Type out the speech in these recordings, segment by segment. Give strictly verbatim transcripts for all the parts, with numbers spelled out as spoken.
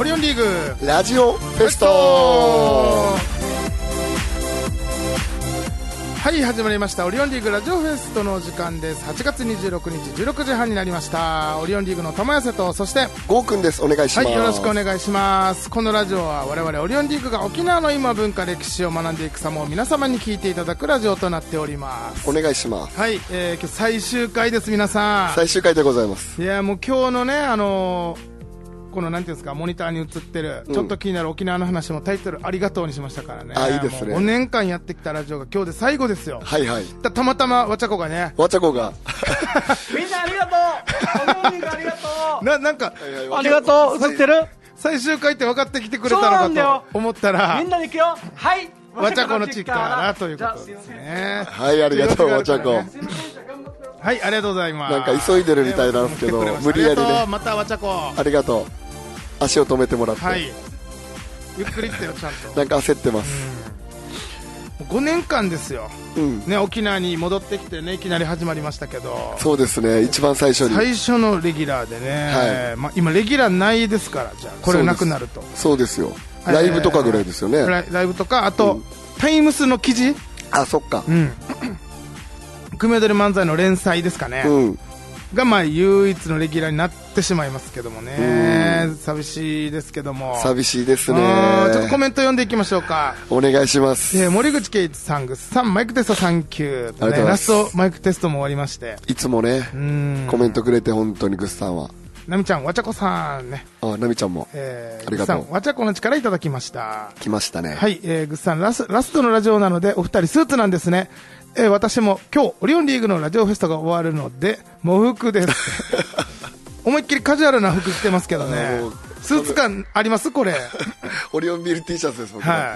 オリオンリーグラジオフェスト。 はい、始まりましたオリオンリーグラジオフェストの時間です。はちがつにじゅうろくにちじゅうろくじはんになりました。オリオンリーグの玉瀬と、そしてゴーくんです。お願いします。 はい、よろしくお願いします。このラジオは我々オリオンリーグが沖縄の今文化歴史を学んでいく様を皆様に聞いていただくラジオとなっております。 お願いします。 はい、えー、今日最終回です。皆さん最終回でございます。 いやもう今日のね、あのーこのなんていうんですか、モニターに映ってる、うん、ちょっと気になる沖縄の話もタイトルありがとうにしましたからね。 あ、いいですね。 ごねんかんやってきたラジオが今日で最後ですよ。 はいはい。 た, たまたまわちゃこがね、 わちゃこがみんなありがとう。おありがとう。 ななんかありがとう。映ってる？ 最終回って分かってきてくれたのかと思ったら、 みんなで行くよ。はい。 わちゃこのチッカーだということですね。 はい、ありがとうわちゃこ。 はい、ありがとうございます。 なんか急いでるみたいなんですけど、無理やりね。 またわちゃこ。 ありがとう。足を止めてもらって、はい、 ゆっくりってよちゃんと。 なんか焦ってます。 ごねんかんですよ、 うんね、沖縄に戻ってきてね、いきなり始まりましたけど。 そうですね、一番最初に最初のレギュラーでね、はい、まあ、今レギュラーないですから、じゃあこれなくなると。 そうですよ、ライブとかぐらいですよね、えー、 ラ, イライブとか、あと、うん、タイムスの記事、 あ、そっか、 うん、組み踊り漫才の連載ですかね、 うん、 がまあ唯一のレギュラーになってしまいますけどもね、寂しいですけども。 寂しいですね。 ちょっとコメント読んでいきましょうか。 お願いします。 えー、森口圭一さん、ぐっさん、マイクテストサンキュー、ね、ラストマイクテストも終わりまして、 いつもね、うんコメントくれて本当にぐっさんは。 なみちゃん、わちゃこさんね。 あ、なみちゃんも、えー、ありがとう。 ぐっさん、わちゃこの力いただきました。 来ましたね。 はい、えー、ぐっさん、ラス、ラストのラジオなのでお二人スーツなんですね。えー、私も今日オリオンリーグのラジオフェストが終わるので喪服です思いっきりカジュアルな服着てますけどね。スーツ感ありますこれオリオンビール T シャツです僕、 はい、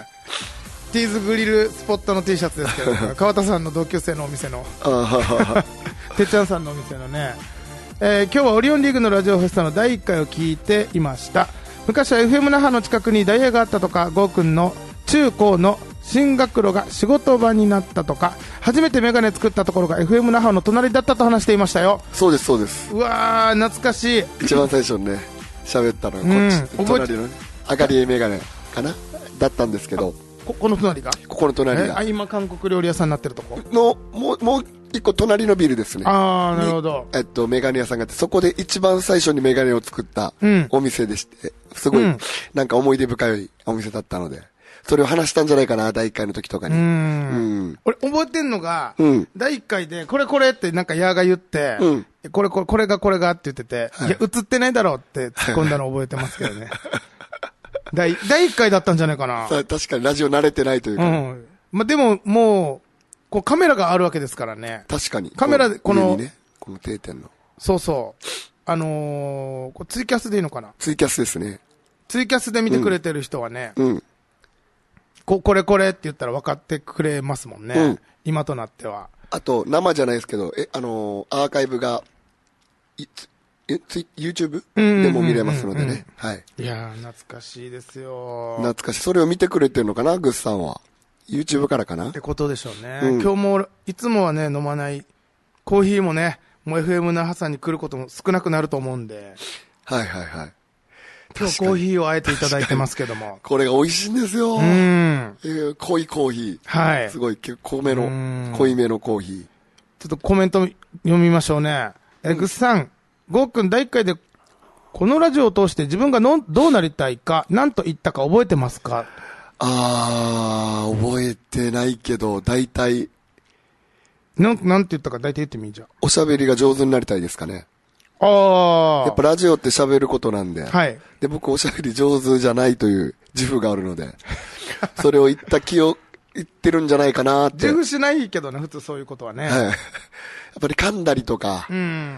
ティーズグリルスポットの T シャツですけど川田さんの同級生のお店のてっちゃんさんのお店のね、えー、今日はオリオンリーグのラジオフェストのだいいっかいを聞いていました。昔は エフエム 那覇の近くにダイヤがあったとか、ゴーくんの中高の進学路が仕事場になったとか、初めてメガネ作ったところが エフエム 那覇の隣だったと話していましたよ。 そうですそうです。 うわー懐かしい。 一番最初にね喋ったのがこっち、うん、隣のねあかりメガネかなだったんですけど、 ここの隣がここの隣があ今韓国料理屋さんになってるとこのもうもう一個隣のビルですね。 ああなるほど。 えっとメガネ屋さんがあって、そこで一番最初にメガネを作ったお店でして、うん、すごい、うん、なんか思い出深いお店だったので、それを話したんじゃないかな、だいいっかいの時とかに。うん、 うん、俺覚えてんのが、 うん、 だいいっかいでこれこれってなんかヤーが言って、うん、これこれこれがこれがって言ってて、はい、いや映ってないだろうって突っ込んだの覚えてますけどねだいいっかいだったんじゃないかな。 確かにラジオ慣れてないというか、うん、 まあ、でももうこうカメラがあるわけですからね。 確かにカメラでこの、 ね、この定点のそうそうあのー、こツイキャスでいいのかな。 ツイキャスですね。 ツイキャスで見てくれてる人はね、 うん、 こ, これこれって言ったら分かってくれますもんね、うん、今となっては。 あと生じゃないですけど、えあのー、アーカイブがいえつ YouTube でも見れますのでね。はい。 いやー懐かしいですよ。 懐かしい。それを見てくれてるのかな、グッさんは。YouTube からかなってことでしょうね、うん、今日もいつもはね飲まないコーヒーもね、もう エフエム 那覇さんに来ることも少なくなると思うんで、 はいはいはい。 今日コーヒーをあえていただいてますけどもこれが美味しいんですよ。うん、えー、濃いコーヒー、 はい、 すごい結構めの濃いめのコーヒー。 ちょっとコメント読みましょうね。えぐっさん、ゴーくんだいいっかいでこのラジオを通して自分がのどうなりたいか何と言ったか覚えてますか。 あー覚えてないけど大体な ん, なんて言ったか大体言ってみいじゃん。 おしゃべりが上手になりたいですかね。 ああ。 やっぱラジオって喋ることなんで。 はい。 で、僕おしゃべり上手じゃないという自負があるので、それを言った気を言ってるんじゃないかなって。 自負しないけどね、普通そういうことはね。 はい。やっぱり噛んだりとか、うん、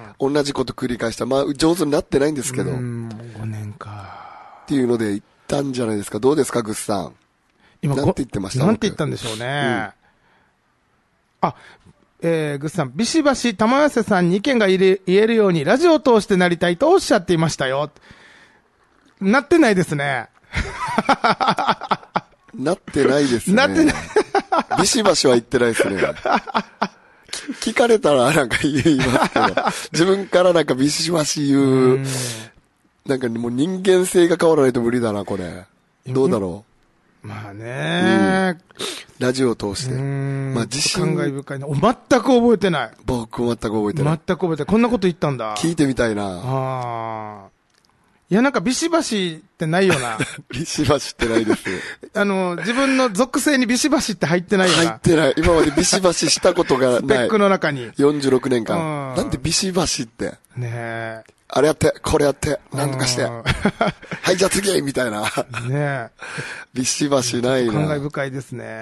同じこと繰り返した。まあ上手になってないんですけど。うん、 ごねんか。 っていうので言ったんじゃないですか。どうですか、グッさん。 今なんて言ってました？ なんて言ったんでしょうね。うん、あ、えー、ぐっさん、ビシバシ玉寄さんに意見が言えるようにラジオを通してなりたいとおっしゃっていましたよ。なってないですね。 なってないですね。 なってない。 ビシバシは言ってないですね。聞かれたらなんか言いますけど、自分からなんかビシバシ言う、 なんかもう人間性が変わらないと無理だな、これ。どうだろう。まあね、 うん、ラジオを通して。まあ自信。 感慨深いな。全く覚えてない。 僕全く覚えてない。 全く覚えてない。こんなこと言ったんだ。 聞いてみたいな。 ああ。いや、なんかビシバシってないよな。 ビシバシってないです。 あの、自分の属性にビシバシって入ってないよな。 入ってない。今までビシバシしたことがない。 スペックの中に。 よんじゅうろくねんかん。なんでビシバシって。 ねえ。 あれやって、これやって、なんとかして。はい、じゃあ次みたいな。ねえ。 ビシバシないな。 感慨深いですね。うん。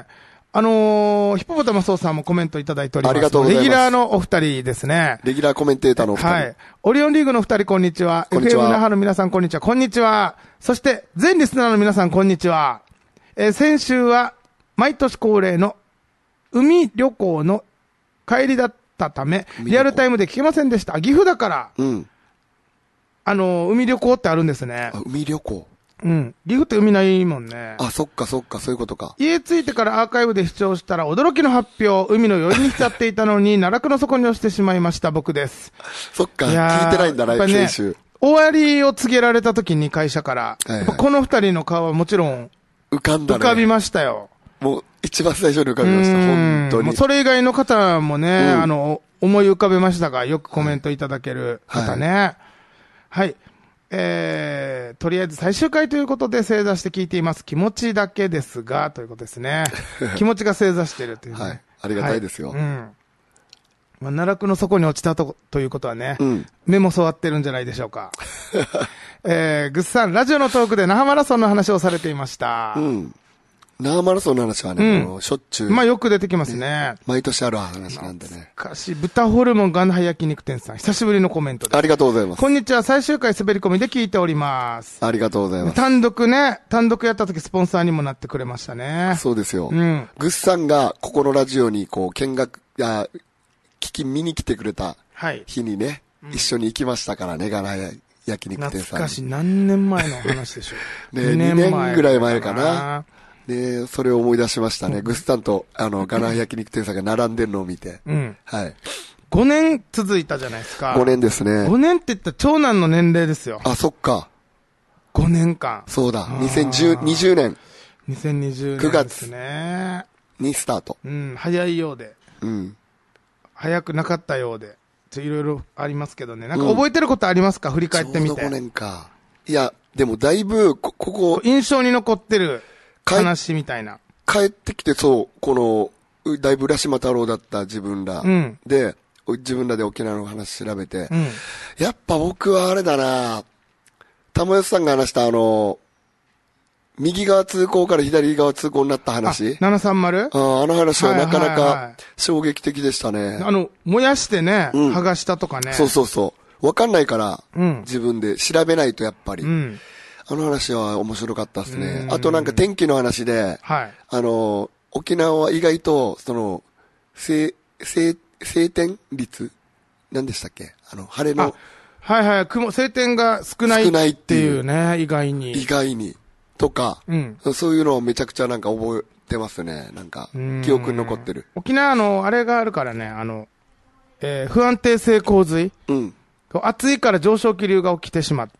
あのー、ヒポポタマソウさんもコメントいただいております。 ありがとうございます。 レギュラーのお二人ですね。 レギュラーコメンテーターのお二人。はい。 オリオンリーグの二人、こんにちは。 こんにちは。 エフエム 那覇の皆さん、こんにちは。こんにちは。そして、全リスナーの皆さん、こんにちは。えー、先週は、毎年恒例の海旅行の帰りだったため、リアルタイムで聞けませんでした。岐阜だから。 うん。 あのー、海旅行ってあるんですね。 あ、海旅行。 うん。岐阜って海ないもんね。 あ、そっかそっか、そういうことか。 家着いてからアーカイブで視聴したら驚きの発表、海の酔いに浸っていたのに、奈落の底に落ちてしまいました、僕です。 そっか、聞いてないんだな、ね、先週。 終わりを告げられた時に会社から、はいはい、やっぱこの二人の顔はもちろん、 浮かんだね。 浮かびましたよ。 もう、一番最初に浮かびました、本当に。もうそれ以外の方もね、うん、あの、思い浮かべましたが、よくコメントいただける方ね。はい。はいえー、とりあえず最終回ということで正座して聞いています。気持ちだけですが、ということですね。気持ちが正座してるという、ね。 はい。ありがたいですよ。はい、うん。 まあ、奈落の底に落ちたと、ということはね、 うん、 目も座ってるんじゃないでしょうか。えー、ぐっさん、ラジオのトークで那覇マラソンの話をされていました。 うん。那覇マラソンの話はね、うん、しょっちゅう。 まあよく出てきますね。 毎年ある話なんでね。 しかし、豚ホルモンガンハ焼肉店さん、久しぶりのコメントです。 ありがとうございます。 こんにちは、最終回滑り込みで聞いております。 ありがとうございます。 単独ね、単独やった時スポンサーにもなってくれましたね。 そうですよ。 うん。 グッさんがここのラジオにこう見学、あ、聞き見に来てくれた日にね、はいうん、一緒に行きましたからね、ガンハ焼肉店さん。 懐かしい、何年前の話でしょう。 ね、にねんぐらい前かな。で、それを思い出しましたね。グスタンと、あの、ガナ焼肉店さんが並んでるのを見て。 うん。 はい。 ごねん続いたじゃないですか。 ごねんですね。 ごねんって言ったら長男の年齢ですよ。 あ、そっか。 ごねんかん。 そうだ。にせんにじゅうねん。 にせんにじゅうねんですね。 くがつにスタート。 うん、早いようで。 うん。 早くなかったようで。ちょ、いろいろありますけどね。なんか覚えてることありますか、うん、振り返ってみて。 ちょうどごねんか。いや、でもだいぶ、こ、ここ。 印象に残ってる話みたいな。 帰ってきて、そう、この、だいぶ浦島太郎だった自分ら、うん、で、自分らで沖縄の話調べて、 うん、 やっぱ僕はあれだな玉吉さんが話したあの、右側通行から左側通行になった話。 ななさんまる？ ああ、あの話はなかなか衝撃的でしたね。はいはいはい、 あの、燃やしてね、うん、剥がしたとかね。 そうそうそう。わかんないから、うん、自分で調べないとやっぱり。 うんあの話は面白かったですね。あとなんか天気の話で、 はい、 あの、沖縄は意外と、その、晴、晴、晴天率何でしたっけあの、晴れの。 はいはい、雲、晴天が少ない。少ないっていうね、意外に。 意外に。とか、 うん、 そういうのをめちゃくちゃなんか覚えてますね。なんか、記憶に残ってる。 沖縄の、あれがあるからね、あの、えー、不安定性洪水。 うん。 暑いから上昇気流が起きてしまって、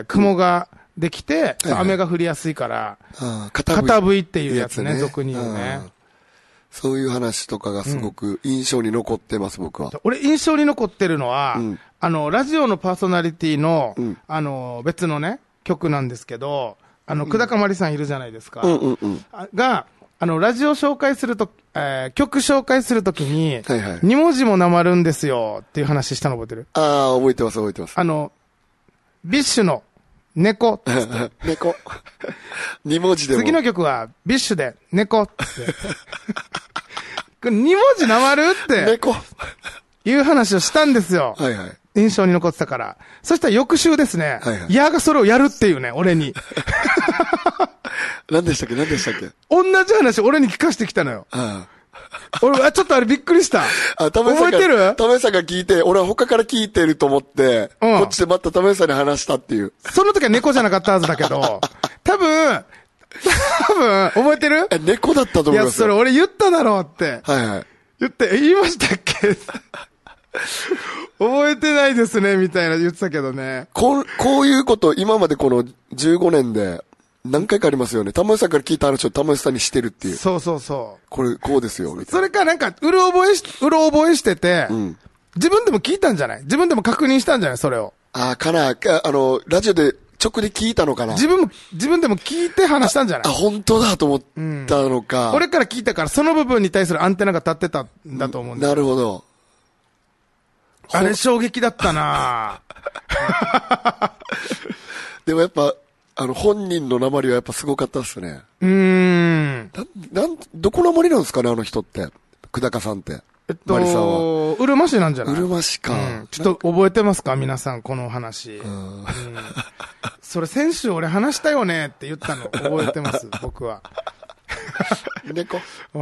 雲が、うんできて、はいはい、雨が降りやすいから、片吹いっていうやつね、俗に言うね。 そういう話とかがすごく印象に残ってます、うん、僕は。 俺、印象に残ってるのは、うん、あの、ラジオのパーソナリティの、うん、あの、別のね、曲なんですけど、あの、久高まりさんいるじゃないですか。 うんうんうん、 が、あの、ラジオ紹介すると、えー、曲紹介するときに、 はいはい、 に文字もなまるんですよっていう話したの覚えてる？ ああ、覚えてます覚えてます。 あの、ビッシュの、猫猫。二文字でも。 次の曲は、ビッシュで、猫って。二文字なまるって。 猫。 いう話をしたんですよ。 はいはい。 印象に残ってたから。そしたら翌週ですね。 はいはい。 ヤーがそれをやるっていうね、俺に。 何でしたっけ何でしたっけ同じ話俺に聞かせてきたのよ。 ああ俺はちょっとあれびっくりした。 あ、ためさんが、 覚えてる？ ためさんが聞いて、俺は他から聞いてると思って、うん、こっちでまたためさんに話したっていう。 その時は猫じゃなかったはずだけど、多分、多分、覚えてる？ え、猫だったと思いますよ。 いや、それ俺言っただろうって。 はいはい。 言って、言いましたっけ覚えてないですね、みたいな言ってたけどね。 こう、こういうこと今までこのじゅうごねんで何回かありますよね。玉吉さんから聞いた話を玉吉さんにしてるっていう。 そうそうそう。 これ、こうですよ、みたいな。 それかなんか、うる覚えし、うる覚えしてて、うん、自分でも聞いたんじゃない？自分でも確認したんじゃないそれを。 ああ、かな、か、あの、ラジオで直で聞いたのかな。 自分も、自分でも聞いて話したんじゃない？ あ、本当だと思ったのか、 うん。俺から聞いたから、その部分に対するアンテナが立ってたんだと思うんだ。 なるほど。 あれ衝撃だったなでもやっぱ、あの、本人の訛りはやっぱすごかったっすね。 うーん。 な、なん、どこの訛りなんですかね、あの人って。久高さんって。 えっと、マリさんは。うるま市なんじゃないうるま市か、うん。ちょっと覚えてますか皆さん、この話。うん、うん。それ先週俺話したよねって言ったの覚えてます、僕は。 猫。 うん。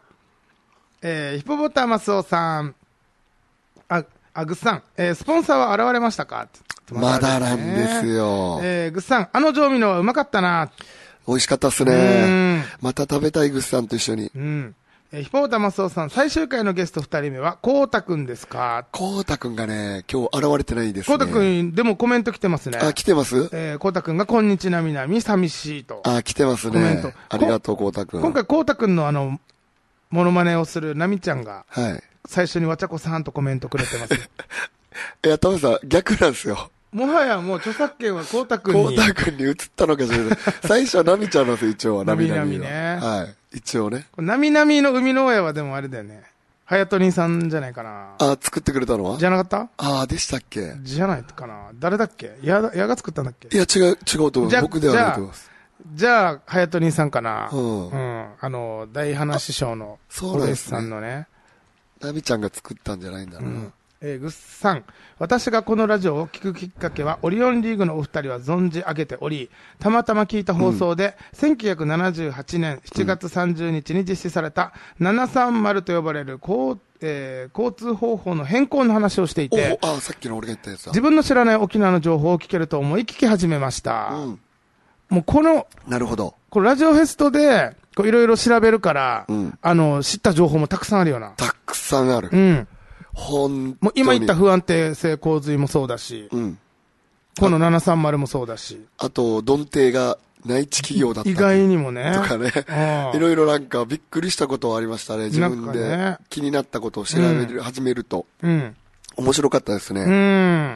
えー、ヒポポタマスオさん。あ、あ、ぐっさん。えー、スポンサーは現れましたかまだなんですよ。 えー、ぐっさん、あの調味料はうまかったな。 美味しかったっすね。また食べたいぐっさんと一緒に。 うん。えー、ヒポータマスオさん、最終回のゲスト二人目は、こうたくんですか？ こうたくんがね、今日現れてないですね。 こうたくん、でもコメント来てますね。 あ、来てます？ えー、こうたくんが、こんにちなみなみ、寂しいと。 あ、来てますね。コメント。ありがとう、こうたくん。 今回、こうたくんのあの、モノマネをするなみちゃんが、 はい。 最初にわちゃこさんとコメントくれてます。 いや、トムさん、逆なんですよ。 もはやもう著作権はこうたくんに。 こうたくんに移ったのかしらない。最初はなみちゃんなんですよ、一応は。 なみなみね。 はい。一応ね。 なみなみの生みの親はでもあれだよね。はやとりんさんじゃないかな。 あ、作ってくれたのはじゃなかった？ ああ、でしたっけ？ じゃないかな。誰だっけ？や、やが作ったんだっけ？ いや、違う、違うと思う。僕ではないと思います。 じゃあ、はやとりんさんかな。 うん。 うん。あの、大話師匠の、お弟子さんのね。 なみちゃんが作ったんじゃないんだろうな。うんえー、ぐっさん。私がこのラジオを聞くきっかけは、オリオンリーグのお二人は存じ上げており、たまたま聞いた放送で、うん、せんきゅうひゃくななじゅうはちねんしちがつさんじゅうにちに実施された、ななさんまると呼ばれる交、えー、交通方法の変更の話をしていて、 ああ、さっきの俺が言ったやつだ。 自分の知らない沖縄の情報を聞けると思い聞き始めました。うん、もうこの、 なるほど。 このラジオフェストで、いろいろ調べるから、うん、あの、知った情報もたくさんあるよな。 たくさんある。 うん。 本もう今言った不安定性洪水もそうだし、うん、このななさんまるもそうだし。 あと、ドンテイが内地企業だった。 意外にもね。 とかね。いろいろなんかびっくりしたことはありましたね。自分で気になったことを調べる、うん、始めると。うん。面白かったですね。うん。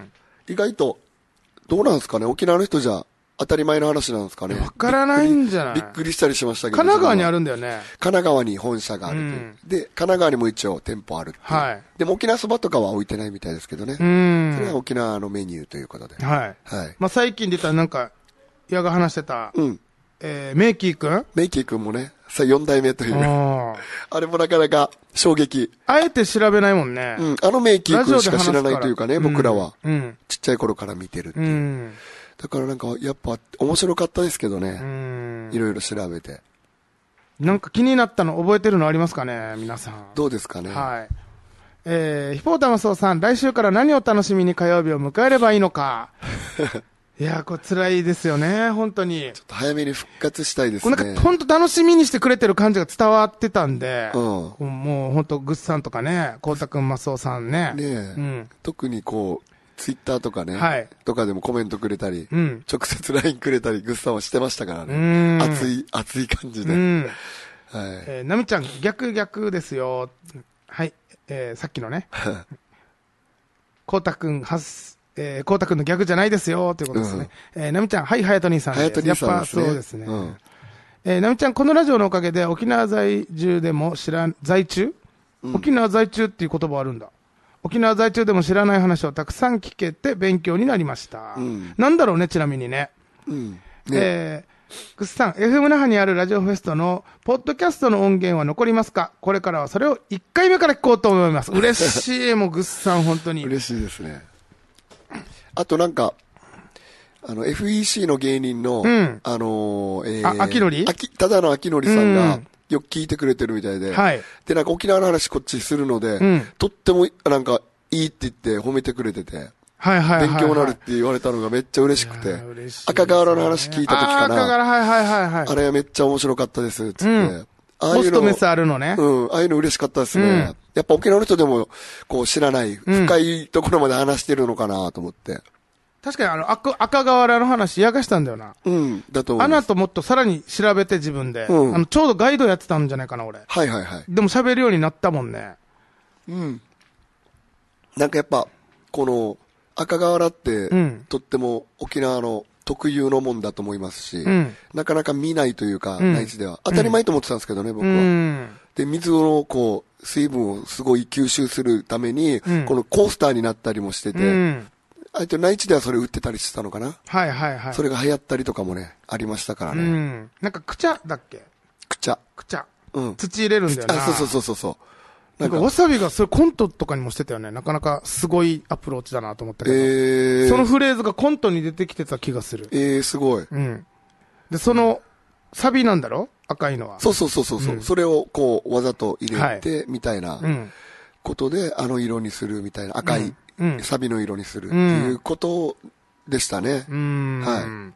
意外と、どうなんですかね沖縄の人じゃ当たり前の話なんですかね。 わからないんじゃないびっくりしたりしましたけど。 神奈川にあるんだよね。 神奈川に本社がある、うん。で、神奈川にも一応店舗あるっていう。はい。でも沖縄そばとかは置いてないみたいですけどね。うん。それは沖縄のメニューということで。 はい。はい。まあ最近で言ったらなんか、矢が話してた、うん。えー、メイキーくんメイキーくんもね、さ、よん代目という。あ, あれもなかなか衝撃。 あえて調べないもんね。 うん。あのメイキーくんしか知らないというかね、僕らは。うん。ちっちゃい頃から見てるっていう。うんだからなんか、やっぱ、面白かったですけどね。うん。いろいろ調べて。 なんか気になったの覚えてるのありますかね皆さん。 どうですかねはい。えー、ヒポータマスオさん、来週から何を楽しみに火曜日を迎えればいいのか。いやー、これ辛いですよね、本当に。 ちょっと早めに復活したいですね。 なんか、本当楽しみにしてくれてる感じが伝わってたんで。うん。もう本当、グッさんとかね、コウタ君、マスオさんね。 ねえ。うん。特にこう、ツイッターとかね、はい、とかでもコメントくれたり、うん、直接 ライン くれたり、グッさんはしてましたからね。熱い、熱い感じで。うん、はい。 えー、なみちゃん、逆逆ですよ。はい。えー、さっきのね。こうたくん、はす、えー、こうたくんの逆じゃないですよ、ということですね。うん、えー、なみちゃん、はい、はやと兄さんです。 はやと兄さんですね。 やっぱそうですね。うん、えー、なみちゃん、このラジオのおかげで沖縄在住でも知らん、在中、うん、沖縄在中っていう言葉あるんだ。沖縄在中でも知らない話をたくさん聞けて勉強になりました。うん、なんだろうね、ちなみにね。うん、ねえー、グッさん、エフエム 那覇にあるラジオフェストのポッドキャストの音源は残りますか？これからはそれをいっかいめから聞こうと思います。嬉しい、もうグッさん、本当に。 嬉しいですね。あとなんか、あの、エフイーシー の芸人の、うん、あのー、えー、あ、秋のり？ ただの秋のりさんが、うんよく聞いてくれてるみたいで。はい。で、なんか沖縄の話こっちするので、うん、とっても、なんか、いいって言って褒めてくれてて。 はいはいはい、はい。 勉強になるって言われたのがめっちゃ嬉しくて。嬉しい、ね。赤瓦の話聞いた時かな。 赤瓦、はいはいはいはい。 あれめっちゃ面白かったです、つって。うん、 ああいうのオスとメスあるのね。 うん、ああいうの嬉しかったですね。うん、やっぱ沖縄の人でも、こう知らない、深いところまで話してるのかなと思って。うん、 確かにあの赤、赤瓦の話、やがしたんだよな。 うん、だと思う。 あの後もっとさらに調べて自分で。うん、あの、ちょうどガイドやってたんじゃないかな、俺。 はいはいはい。 でも喋るようになったもんね。 うん。なんかやっぱ、この、赤瓦って、うん、とっても沖縄の特有のもんだと思いますし、うん、なかなか見ないというか、うん、内地では。当たり前と思ってたんですけどね、僕は。うん、で、水のこう、水分をすごい吸収するために、うん、このコースターになったりもしてて、うん、あと内地ではそれ売ってたりしてたのかな。 はいはいはい。 それが流行ったりとかもね、ありましたからね。うん、 なんか、くちゃだっけくちゃ。 くちゃ。うん。土入れるんだよな。 あ、そうそうそうそう。 なんかわさびがそれコントとかにもしてたよね。なかなかすごいアプローチだなと思ったけど、えー、そのフレーズがコントに出てきてた気がする。 えー、すごい。 うん。で、そのサビなんだろ赤いのは。 そうそうそうそう、うん、それをこうわざと入れて、はい、みたいなことで、あの色にするみたいな赤い、うん、サビの色にするっていうことでしたね。うん。はい。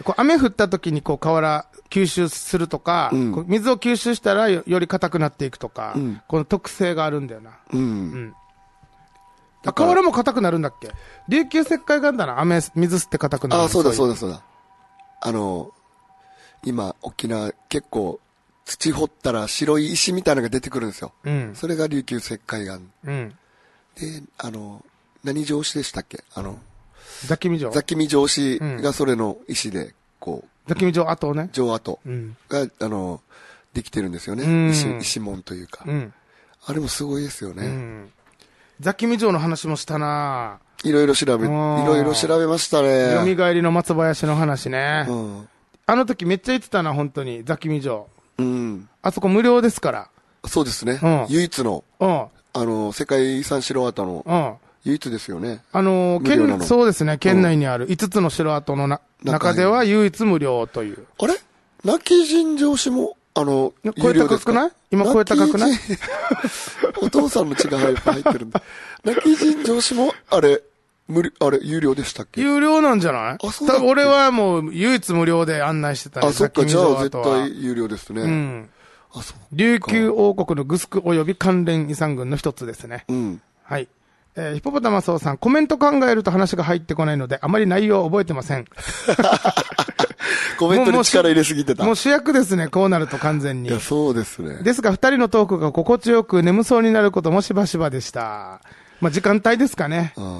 こう雨降った時にこう瓦吸収するとか、うん、水を吸収したら よ, より硬くなっていくとか、うん、この特性があるんだよな。うん。うん、瓦も硬くなるんだっけ？琉球石灰岩だな。雨、水吸って硬くなる。 ああ、そうだそうだそうだ。あの、今、沖縄結構土掘ったら白い石みたいなのが出てくるんですよ。うん。それが琉球石灰岩。うん。で、あの、何城址でしたっけ？あの、 ザキミ城。 ザキミ城址がそれの石で、こう、 ザキミ城跡ね。 城跡が、うん、あの、できてるんですよね。うん、石、石門というか、うん。あれもすごいですよね。うん、 ザキミ城の話もしたな。 いろいろ調べ、いろいろ調べましたね。 蘇りの松林の話ね。うん、あの時めっちゃ言ってたな、本当に。ザキミ城。うん。あそこ無料ですから。 そうですね。うん、唯一の、うん、あの、世界遺産城跡の、うん唯一ですよね。 あのー、県、そうですね、県内にあるいつつの城跡のな、うん、中では唯一無料という。 あれ亡き尋常市も、あの、 声高くない今声高くないお父さんの血が入ってるんだ。亡き尋常市も、あれ、無料、あれ、有料でしたっけ？ 有料なんじゃない？あ、そうだっけ？俺はもう唯一無料で案内してた。 あ、そっか、じゃあ絶対有料ですね。うん。 あ、そう。琉球王国のグスク及び関連遺産群の一つですね。うん。はい。えー、ヒポポタマソウさん、コメント考えると話が入ってこないので、あまり内容を覚えてません。 コメントに力入れすぎてた。 もう主役ですね、こうなると完全に。 いや、そうですね。 ですが、二人のトークが心地よく眠そうになることもしばしばでした。まあ、時間帯ですかね。うん、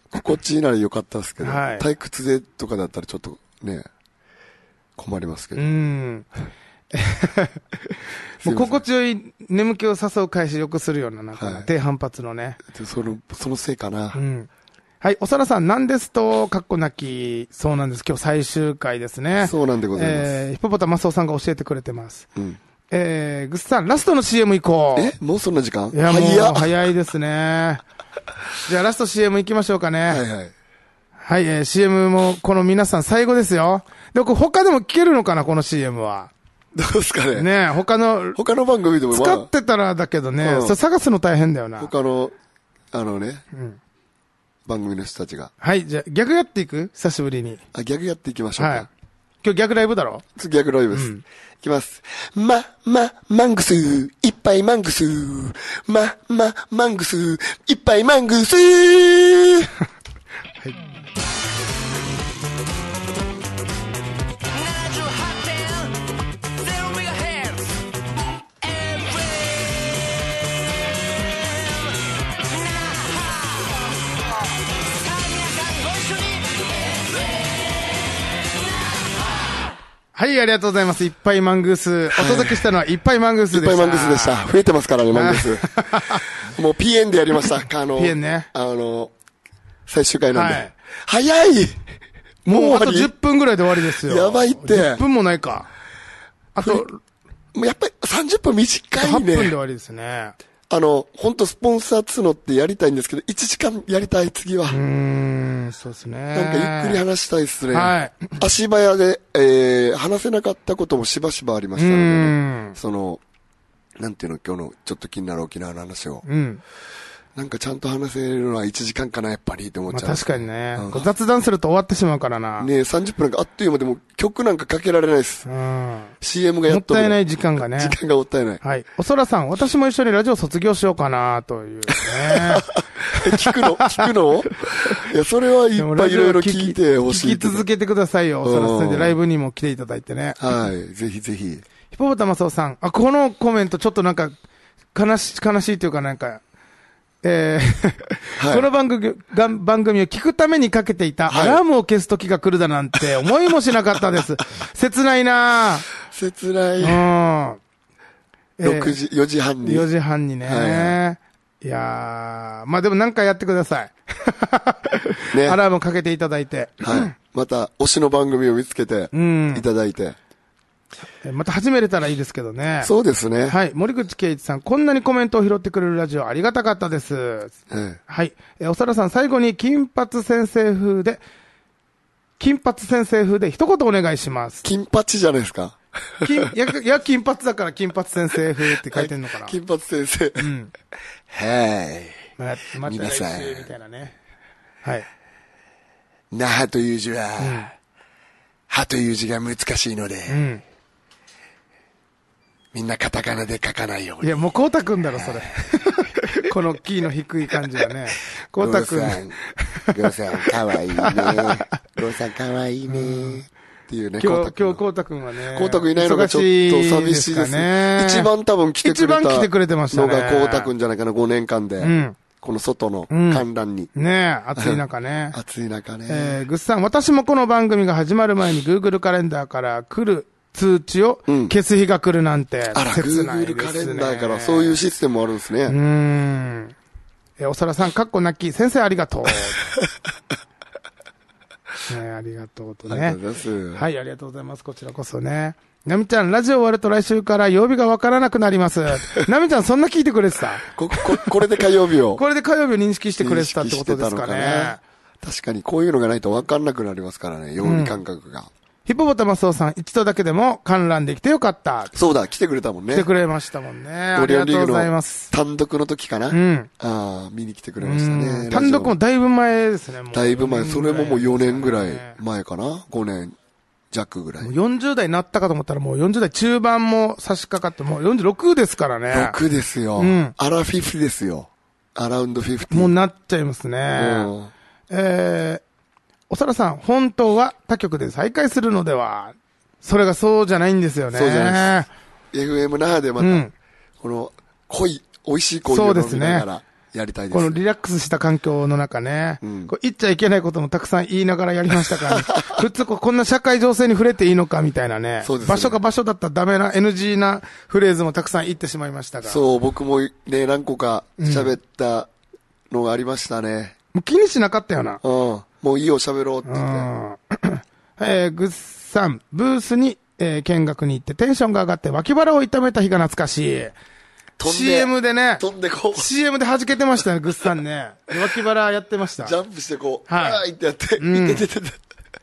心地いいならよかったですけど、はい、退屈でとかだったらちょっとね、困りますけど。うん。もう心地よい眠気を誘う返しよくするような、なんか、はい、低反発のね。 その、そのせいかな。うん。 はい、おさらさん、なんですと、かっこなき、そうなんです。今日最終回ですね。 そうなんでございます。 えー、ヒポポタマスオさんが教えてくれてます。うん。えー、グッさん、ラストの シーエム 行こう。 えもうそんな時間？ いや、もう早いですね。じゃあラスト シーエム 行きましょうかね。はいはい。はい、えー、シーエム も、この皆さん最後ですよ。で、他でも聞けるのかな、この シーエム は。 どうですかね。 ねえ、他の、 他の番組でも、 まあ、使ってたらだけどね、うん、それ探すの大変だよな。 他の、あのね、うん、番組の人たちが。 はい、じゃあ逆やっていく？久しぶりに。 あ、逆やっていきましょうか。はい。 今日逆ライブだろ？ 逆ライブです。うん、いきます。ま、ま、マングス、いっぱいマングス。ま、ま、マングス、いっぱいマングス。はい。 はい、ありがとうございます。いっぱいマングース。お届けしたのは、いっぱいマングースでした。 いっぱいマングースでした。増えてますからね、マングース。もう ピーエヌ でやりました。あの、 ピーエヌ ね。 あの、最終回なんで。はい、早いもうあとじゅっぷんぐらいで終わりですよ。 やばいって。じゅっぷんもないか。あと、 もうやっぱりさんじゅっぷん短いね。 はっぷんで終わりですね。 あの、本当スポンサー募ってやりたいんですけど、いちじかんやりたい、次は。うーん、そうですね。 なんかゆっくり話したいですね。はい。足早で、えー、話せなかったこともしばしばありましたので、ね、その、なんていうの、今日のちょっと気になる沖縄の話を。うん。 なんかちゃんと話せるのはいちじかんかな、やっぱりって思っちゃう。 まあ、確かにね、うん、雑談すると終わってしまうからな。 ねえ、さんじゅっぷんなんかあっという間でも曲なんかかけられないです。うん、シーエム がやっと。 もったいない時間がね。 時間がもったいない。 はい。おそらさん、私も一緒にラジオ卒業しようかな、というね。 聞くの聞くのいや、それはいっぱいいろいろ聞いてほしい。 聞き続けてくださいよ、おそらさんで。ライブにも来ていただいてね。 はい。ぜひぜひ。 ヒポポタマソウさん。あ、このコメントちょっとなんか、悲し、悲しいというかなんか、えーはい、この番組が、番組を聞くためにかけていたアラームを消す時が来るだなんて思いもしなかったです。切ないなぁ。 切ない。うん。ろくじ、よじはんに。 よじはんにね。はい、いやー、まあでもなんかやってください。ね。アラームかけていただいて。 はい。また、推しの番組を見つけて、いただいて。うんまた始めれたらいいですけどね。 そうですね。 はい。森口圭一さん、こんなにコメントを拾ってくれるラジオありがたかったです。うん、はい。え、おさらさん、最後に金髪先生風で、金髪先生風で一言お願いします。 金髪じゃないですか。 金、いや、いや、金髪だから金髪先生風って書いてんのかな。 金髪先生。うん。はい。ま、また来週みたいなね。はい。那覇という字は、うん、歯という字が難しいので、うんみんなカタカナで書かないように。 いや、もう、こうたくんだろ、それ。このキーの低い感じはね。こうたくん。 りょうさん、かわいいね。りょうさん、かわいいね。っていうね、 今日、今日、こうたくんはね。 こうたくんいないのがちょっと寂しいですね。一番多分来てくれた。 一番来てくれてましたね。 のがこうたくんじゃないかな、ごねんかんで。うん。この外の観覧に。 うん、ねえ、暑い中ね。 暑い中ね。 えー、ぐっさん、私もこの番組が始まる前に Google カレンダーから来る通知を消す日が来るなんて、 うん、あら、Google カレンダーからそういうシステムもあるんですね。うーん。 え、おさらさん、かっこなき、先生ありがとう。ね、ありがとうとね。 ありがとうございます。 はい、ありがとうございます。こちらこそね。なみちゃん、ラジオ終わると来週から曜日がわからなくなります。なみちゃん、そんな聞いてくれてたこ、こ、これで火曜日を。 これで火曜日を認識してくれてたってことですかね。 確かにこういうのがないとわかんなくなりますからね、曜日感覚が。うん、 ヒポポタマスオさん、一度だけでも観覧できてよかった。 そうだ、来てくれたもんね。 来てくれましたもんね。ありがとうございます。 単独の時かな。うん。ああ、見に来てくれましたね。 単独もだいぶ前ですね、もう。 だいぶ前。それももうよねんぐらい前かな。ごねん弱ぐらい。 よんじゅう代になったかと思ったらもうよんじゅう代中盤も差し掛かって、もうよんじゅうろくですからね。 ろくですよ。うん。アラフィフですよ。アラウンドフィフティー。 もうなっちゃいますね。うん。えー、おさらさん、本当は他局で再開するのでは？それがそうじゃないんですよね。 そうじゃないです。エフエム 那覇でまた、うん、この濃い、美味しいコーヒーを飲みながらやりたいです。 このリラックスした環境の中ね、うん、こう言っちゃいけないこともたくさん言いながらやりましたから、ね、普通こんな社会情勢に触れていいのかみたいなね。そうですね。場所が場所だったらダメな エヌジー なフレーズもたくさん言ってしまいましたが。 そう、僕もね、何個か喋ったのがありましたね。うん、もう気にしなかったよな。 うん。もういいよ、喋ろうって言って。 えー、ぐっさん、ブースに、えー、見学に行ってテンションが上がって脇腹を痛めた日が懐かしい。シーエム でね、 飛んでこう。 シーエム で弾けてましたね、グッさんね。脇腹やってました。 ジャンプしてこう、はい、ってやって、うん、いてててて。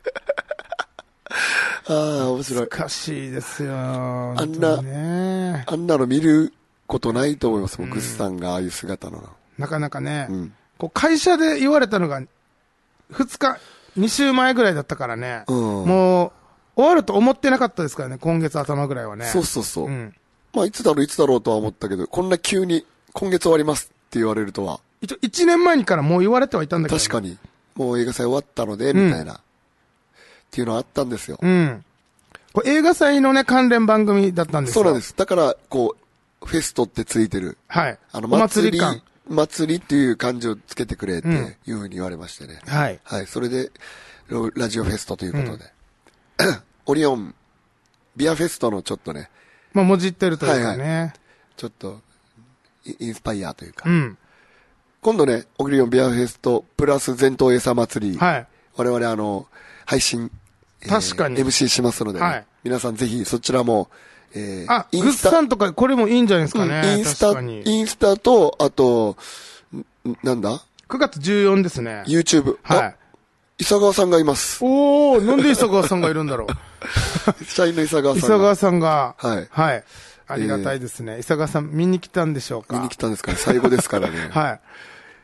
ああ、面白い。 懐かしいですよ。 あんな、ね、あんなの見ることないと思います、うん、グッさんがああいう姿の。 なかなかね、うん、こう会社で言われたのが、ふつか、に週前ぐらいだったからね、うん、もう、終わると思ってなかったですからね、今月頭ぐらいはね。 そうそうそう。うん、まあ、いつだろう、いつだろうとは思ったけど、こんな急に、今月終わりますって言われるとは。 一応、一年前にからもう言われてはいたんだけど、ね。 確かに。もう映画祭終わったので、みたいな、うん。っていうのはあったんですよ。うん。 これ映画祭のね、関連番組だったんですよ。 そうなんです。だから、こう、フェストってついてる。 はい。 あの、祭り感。祭りっていう漢字をつけてくれっていうふうに言われましてね。うん、はい。はい。それで、ラジオフェストということで。うん、オリオン、ビアフェストのちょっとね。 まあ、もじってるというかね。はいはい、 ちょっと、インスパイアというか。うん、今度ね、オリオンビアフェスト、プラス全島餌祭り。はい。我々あの、配信、 確かに。 えー、エムシー しますので、ね、はい。皆さんぜひそちらも、 えー、あ、グッさんとかこれもいいんじゃないですかね。 うん、インスタ、インスタと、あと、なんだ ? くがつじゅうよっかですね。 YouTube。 はい。 伊佐川さんがいます。 おー、なんで伊佐川さんがいるんだろう。 社員の伊佐川さんが。伊佐川さんが。 はい。 はい。ありがたいですね。伊佐川さん見に来たんでしょうか。 見に来たんですかね。最後ですからね。 はい。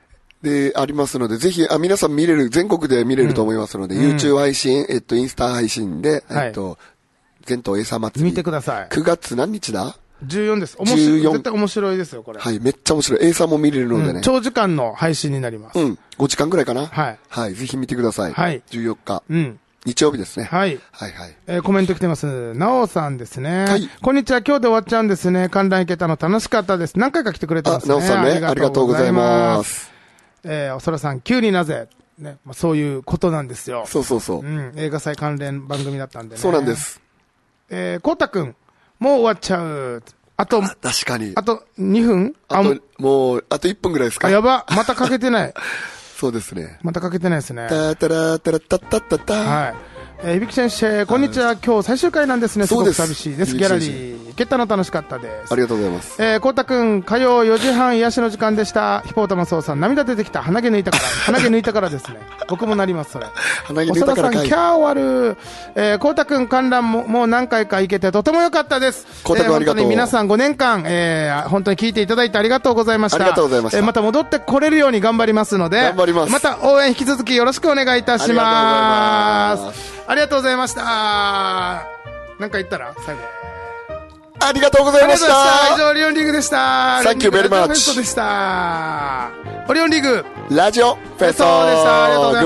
で、ありますので、ぜひ、あ、皆さん見れる、全国で見れると思いますので、うん、YouTube 配信、えっと、インスタ配信で、えっと、はい、全島エイサー祭り。 見てください。 くがつ何日だ ? じゅうよっか です。面白い。絶対面白いですよ、これ。 はい、めっちゃ面白い。エイサーも見れるのでね、うん。 長時間の配信になります。 うん。ごじかんくらいかな。 はい。 はい、ぜひ見てください。 はい。 じゅうよっか。 うん。 日曜日ですね。 はい。 はいはい。 えー、コメント来てます。なおさんですね。 はい。 こんにちは、今日で終わっちゃうんですね。観覧行けたの楽しかったです。何回か来てくれてますね。 あ、なおさんね。ありがとうございます。 えー、おそらさん、急になぜね、まあ、そういうことなんですよ。 そうそうそう。 うん、映画祭関連番組だったんでね。 そうなんです。 えー、こうたくん、もう終わっちゃう。あと、 あ、確かに。 あとにふんあと、もう、あといっぷんぐらいですか。 あ、やば。またかけてない。 そうですね。 またかけてないですね。 たたらたらたたたた。 はい。えー、いびき先生、こんにちは。今日最終回なんですね。すごく寂しいです。ギャラリー。行けたの楽しかったです。 ありがとうございます。 えー、こうたくん、火曜よじはん癒しの時間でした。ヒポータマソウさん、涙出てきた。鼻毛抜いたから。鼻毛抜いたからですね。僕もなります、それ。 鼻毛抜いたからかい。 おそらさん、キャー終わる。えー、こうたくん観覧も、もう何回か行けてとても良かったです。 こうたくんありがとう。 えー、本当に皆さんごねんかん、えー、本当に聞いていただいてありがとうございました。 ありがとうございました。 えー、また戻ってこれるように頑張りますので。 頑張ります。 また応援引き続きよろしくお願いいたします。ありがとうございました。なんか言ったら最後。 ありがとうございました。 以上、オリオンリーグでした。 Thank you very much。 ラジオフェストでした。オリオンリーグ。 ラジオフェストでした。 ありがとうございました。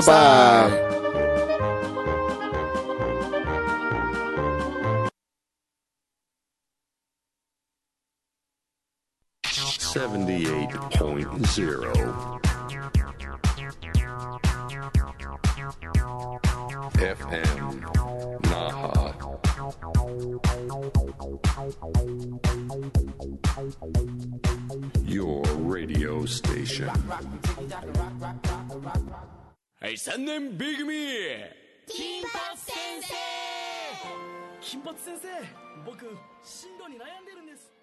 seventy-eight point zero F M Naha Your radio station はい、さんねん B 組金髪先生金髪先生僕進路に悩んでるんです